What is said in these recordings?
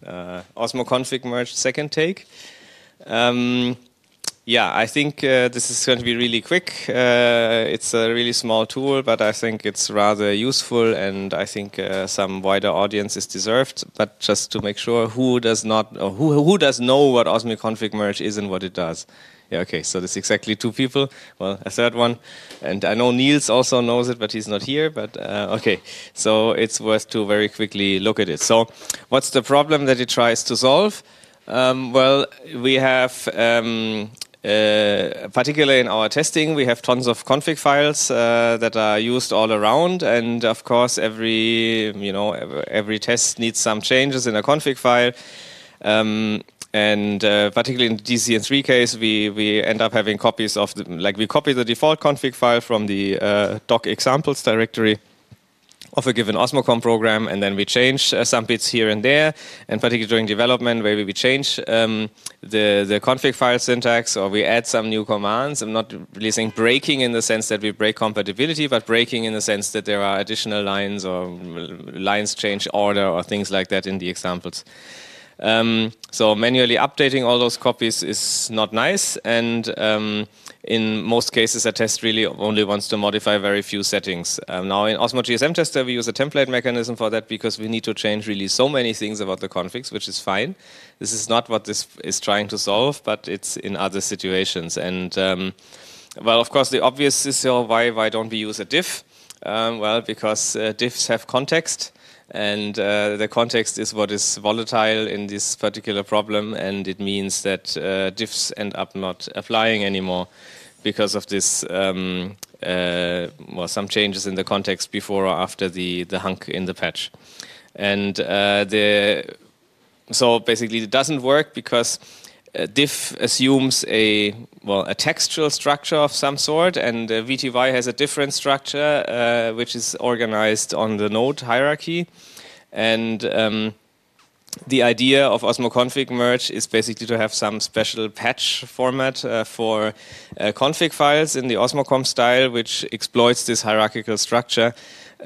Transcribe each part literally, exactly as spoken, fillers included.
uh, Osmo config merge second take. Um, yeah, I think uh, this is going to be really quick. Uh, it's a really small tool, but I think it's rather useful, and I think uh, some wider audience is deserved. But just to make sure, who does not, or who who does know what Osmo config merge is and what it does? Yeah, okay, so there's exactly two people. Well, a third one. And I know Niels also knows it, but he's not here. But uh, okay, so it's worth to very quickly look at it. So what's the problem that it tries to solve? Um, well, we have, um, uh, particularly in our testing, we have tons of config files uh, that are used all around. And of course, every, you know, every test needs some changes in a config file. Um, And uh, particularly in the D C N three case, we, we end up having copies of, the, like we copy the default config file from the uh, doc examples directory of a given Osmocom program, and then we change uh, some bits here and there, and particularly during development, where we change um, the, the config file syntax, or we add some new commands. I'm not really saying breaking in the sense that we break compatibility, but breaking in the sense that there are additional lines, or lines change order, or things like that in the examples. Um, so manually updating all those copies is not nice, and um, in most cases a test really only wants to modify very few settings. Um, now in Osmo G S M Tester we use a template mechanism for that, because we need to change really so many things about the configs, which is fine. This is not what this is trying to solve, but it's in other situations. And um, well, of course the obvious is, oh, why, why don't we use a diff? Um, well, because uh, diffs have context. And uh, the context is what is volatile in this particular problem, and it means that uh, diffs end up not applying anymore because of this, um, uh, well, some changes in the context before or after the, the hunk in the patch. And uh, the so basically it doesn't work because Uh, diff assumes a well a textual structure of some sort, and uh, V T Y has a different structure uh, which is organized on the node hierarchy. And um, the idea of Osmo config merge is basically to have some special patch format uh, for uh, config files in the Osmocom style, which exploits this hierarchical structure.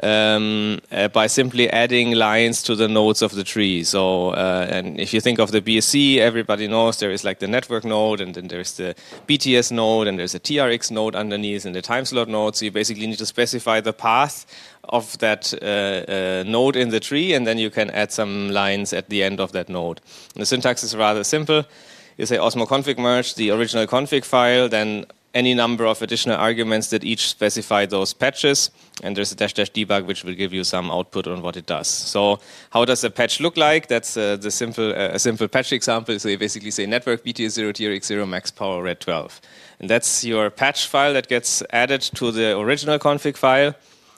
Um, uh, by simply adding lines to the nodes of the tree. So, uh, and if you think of the B S C, everybody knows there is like the network node, and then there's the B T S node, and there's a T R X node underneath, and the time slot node. So you basically need to specify the path of that uh, uh, node in the tree, and then you can add some lines at the end of that node. And the syntax is rather simple. You say Osmo config merge the original config file, then any number of additional arguments that each specify those patches, and there's a dash dash debug which will give you some output on what it does. So how does a patch look like? That's uh, the simple uh, a simple patch example. So you basically say network B T S zero T R X zero max power red twelve, and that's your patch file that gets added to the original config file.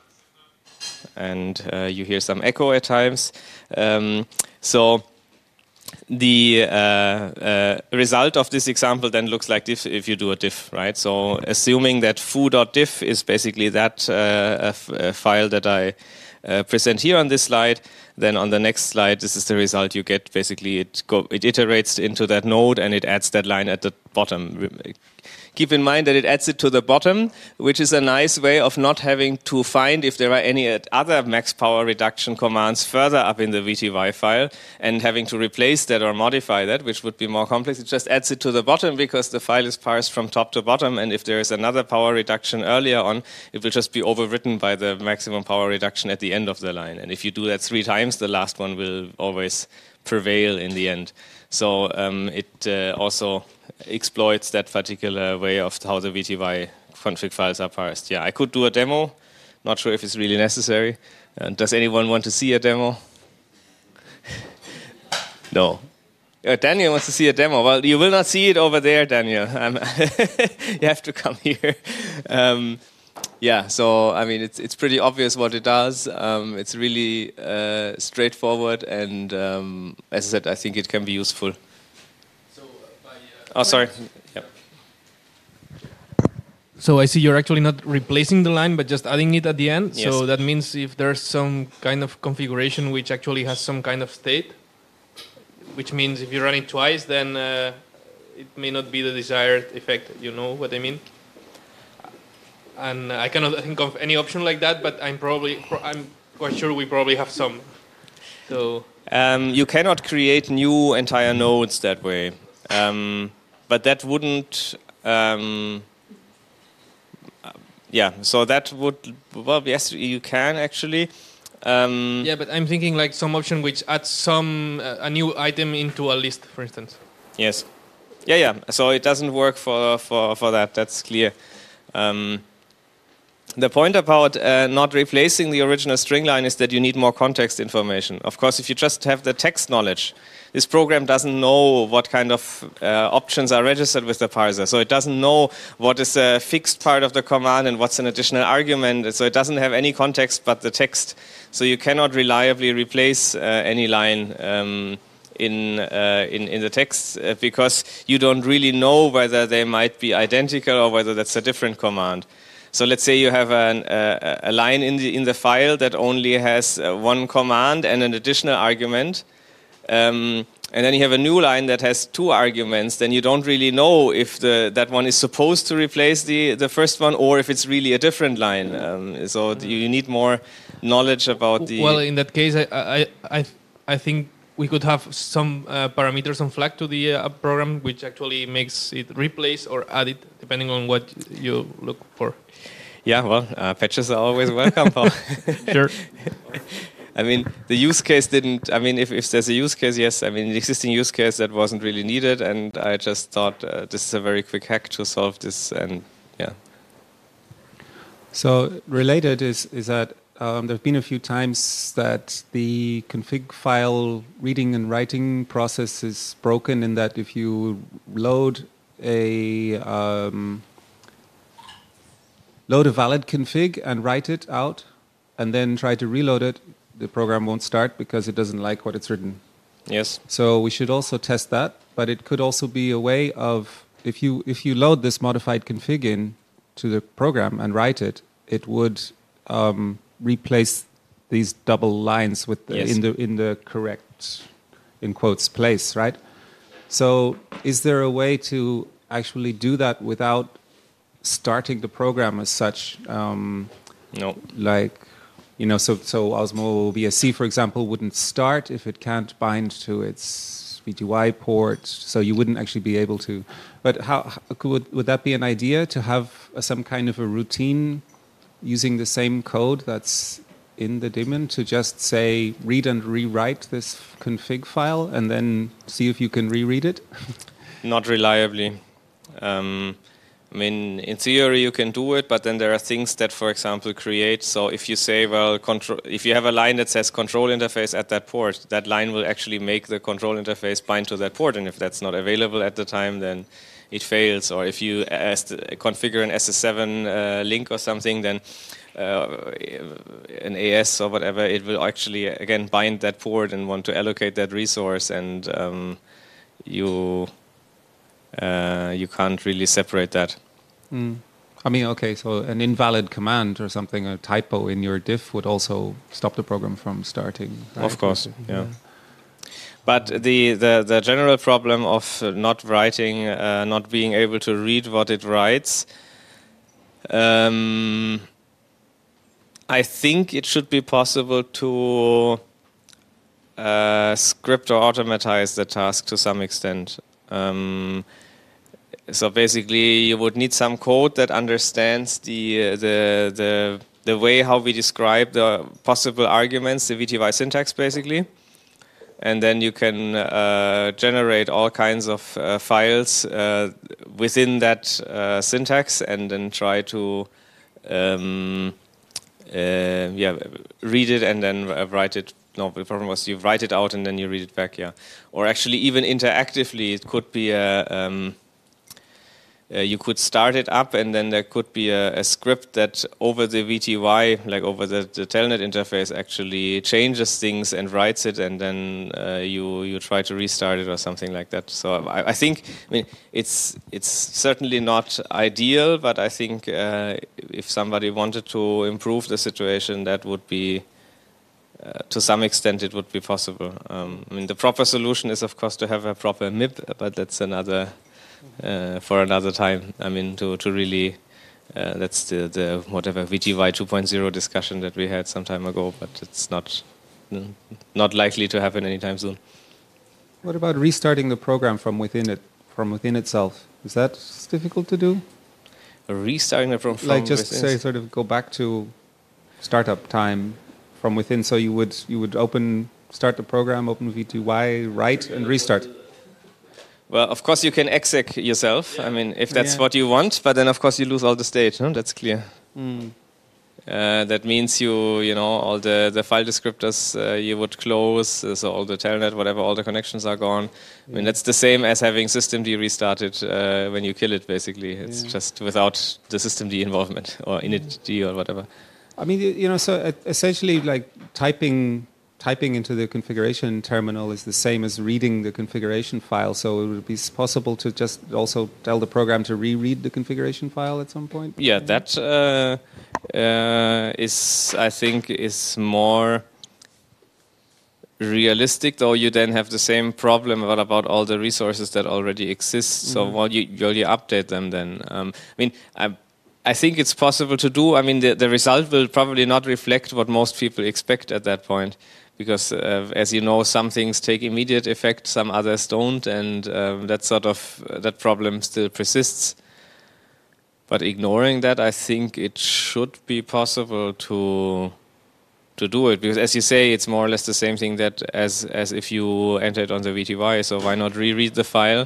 And uh, you hear some echo at times. Um, so the uh, uh, result of this example then looks like this if you do a diff, right? So assuming that foo.diff is basically that uh, a file that I uh, present here on this slide, then on the next slide, this is the result you get. Basically, it, go, it iterates into that node and it adds that line at the bottom. Keep in mind that it adds it to the bottom, which is a nice way of not having to find if there are any other max power reduction commands further up in the V T Y file and having to replace that or modify that, which would be more complex. It just adds it to the bottom because the file is parsed from top to bottom, and if there is another power reduction earlier on, it will just be overwritten by the maximum power reduction at the end of the line. And if you do that three times, the last one will always prevail in the end. So um, it uh, also exploits that particular way of how the V T Y config files are parsed. Yeah, I could do a demo. Not sure if it's really necessary. Uh, does anyone want to see a demo? No. Uh, Daniel wants to see a demo. Well, you will not see it over there, Daniel. You have to come here. Um, yeah, so I mean, it's it's pretty obvious what it does. Um, it's really uh, straightforward, and um, as I said, I think it can be useful. So, uh, by, uh, oh, sorry. Yep. So I see you're actually not replacing the line, but just adding it at the end. Yes. So that means if there's some kind of configuration which actually has some kind of state, which means if you run it twice, then uh, it may not be the desired effect. You know what I mean? And I cannot think of any option like that, but I'm probably I'm quite sure we probably have some. So um, you cannot create new entire nodes that way. Um, but that wouldn't. Um, yeah, so that would. Well, yes, you can actually. Um, yeah, but I'm thinking like some option which adds some uh, a new item into a list, for instance. Yes. Yeah, yeah. So it doesn't work for for for that. That's clear. Um, the point about uh, not replacing the original string line is that you need more context information. Of course, if you just have the text knowledge, this program doesn't know what kind of uh, options are registered with the parser. So it doesn't know what is a fixed part of the command and what's an additional argument. So it doesn't have any context but the text. So you cannot reliably replace uh, any line um, in, uh, in in the text uh, because you don't really know whether they might be identical or whether that's a different command. So let's say you have an, uh, a line in the in the file that only has uh, one command and an additional argument. Um, and then you have a new line that has two arguments, then you don't really know if the, that one is supposed to replace the, the first one or if it's really a different line. Um, so you need more knowledge about the... Well, in that case, I I, I, I think we could have some uh, parameters on flag to the uh, program which actually makes it replace or add it, depending on what you look for. Yeah, well, uh, patches are always welcome, Paul. Sure. I mean, the use case didn't, I mean, if, if there's a use case, yes. I mean, the existing use case, that wasn't really needed, and I just thought uh, this is a very quick hack to solve this, and yeah. So related is, is that um, there have been a few times that the config file reading and writing process is broken in that if you load a... Um, load a valid config and write it out, and then try to reload it, the program won't start because it doesn't like what it's written. Yes. So we should also test that, but it could also be a way of, if you if you load this modified config in to the program and write it, it would um, replace these double lines with the, yes. in the in the correct, in quotes, place, right? So is there a way to actually do that without starting the program as such? Um, no. Like, you know, so so Osmo V S C, for example, wouldn't start if it can't bind to its V T Y port, so you wouldn't actually be able to. But how, how would would that be an idea to have a, some kind of a routine using the same code that's in the daemon to just say read and rewrite this config file and then see if you can reread it? Not reliably. Um, I mean, in theory you can do it, but then there are things that, for example, create. So if you say, well, control, if you have a line that says control interface at that port, that line will actually make the control interface bind to that port. And if that's not available at the time, then it fails. Or if you configure an S S seven uh, link or something, then uh, an A S or whatever, it will actually, again, bind that port and want to allocate that resource. And um, you... Uh, you can't really separate that. Mm. I mean, okay, so an invalid command or something, a typo in your diff would also stop the program from starting. Right? Of course, yeah. But the, the, the general problem of not writing, uh, not being able to read what it writes, um, I think it should be possible to uh, script or automatize the task to some extent. Um, so basically, you would need some code that understands the uh, the the the way how we describe the possible arguments, the V T Y syntax, basically, and then you can uh, generate all kinds of uh, files uh, within that uh, syntax, and then try to um, uh, yeah read it and then write it. No, the problem was you write it out and then you read it back, yeah. Or actually even interactively, it could be a, um, uh, you could start it up and then there could be a, a script that over the V T Y, like over the, the telnet interface, actually changes things and writes it, and then uh, you you try to restart it or something like that. So I, I think, I mean, it's it's certainly not ideal, but I think uh, if somebody wanted to improve the situation, that would be... Uh, to some extent, it would be possible. Um, I mean, the proper solution is, of course, to have a proper M I P, but that's another uh, for another time. I mean, to to really uh, that's the the whatever V T Y two point oh discussion that we had some time ago, but it's not n- not likely to happen anytime soon. What about restarting the program from within it, from within itself? Is that difficult to do? Restarting it from, from Like just within? say, sort of go back to startup time from within. So you would you would open start the program, open V T Y, write, and restart. Well, of course you can exec yourself. I mean, if that's Yeah. what you want, but then of course you lose all the state. No? That's clear. Mm. Uh, that means you, you know, all the, the file descriptors uh, you would close, uh, so all the telnet, whatever, all the connections are gone. I mean, that's the same as having systemd restarted uh, when you kill it, basically. It's Yeah. just without the systemd involvement or initd or whatever. I mean, you you know, so uh, essentially, like typing typing into the configuration terminal is the same as reading the configuration file. So it would be s- possible to just also tell the program to reread the configuration file at some point. Yeah, that uh, uh, is, I think, is more realistic, though you then have the same problem about, about all the resources that already exist. So while you, while you update them then. Um, I mean, I, I think it's possible to do. I mean, the, the result will probably not reflect what most people expect at that point. Because, uh, as you know, some things take immediate effect, some others don't, and um, that sort of uh, that problem still persists. But ignoring that, I think it should be possible to to do it, because, as you say, it's more or less the same thing that as as if you entered on the V T Y. So why not reread the file?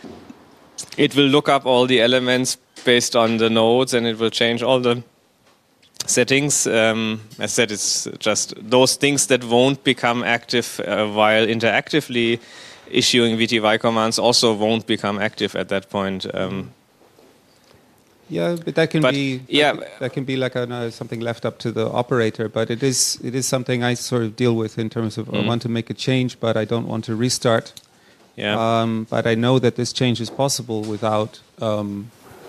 It will look up all the elements based on the nodes, and it will change all the settings. Um, as I said, it's just those things that won't become active uh, while interactively issuing V T Y commands also won't become active at that point. Um, Yeah, but that can But, be yeah. that, that can be like a, uh, something left up to the operator. But it is it is something I sort of deal with in terms of I Mm. want to make a change, but I don't want to restart. yeah. Um, but I know that this change is possible without um,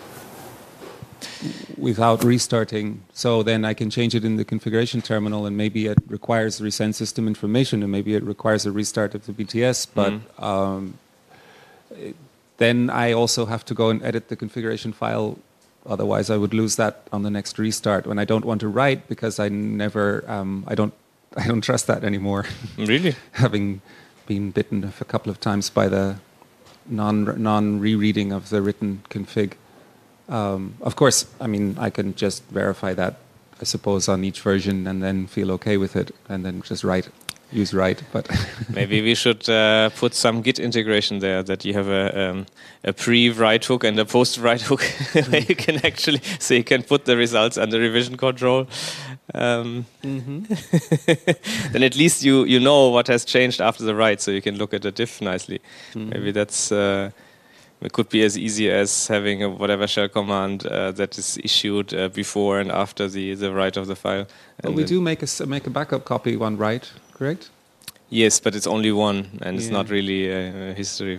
without restarting. So then I can change it in the configuration terminal, and maybe it requires resend system information, and maybe it requires a restart of the B T S. But Mm. um, it- then I also have to go and edit the configuration file. Otherwise, I would lose that on the next restart. When I don't want to write, because I never, um, I don't, I don't trust that anymore. Really? Having been bitten a couple of times by the non non rereading of the written config. Um, of course, I mean I can just verify that, I suppose, on each version, and then feel okay with it, and then just write, use write. But Maybe we should uh, put some Git integration there, that you have a um, a pre-write hook and a post-write hook, where you can actually, so you can put the results under revision control. Um, then at least you you know what has changed after the write, so you can look at the diff nicely. Maybe that's uh, it could be as easy as having a whatever shell command uh, that is issued uh, before and after the the write of the file. but And we then- do make a s- make a backup copy one write, correct? Yes, but it's only one, and it's Yeah. not really a, a history.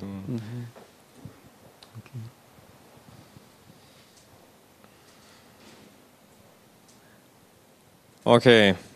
Okay.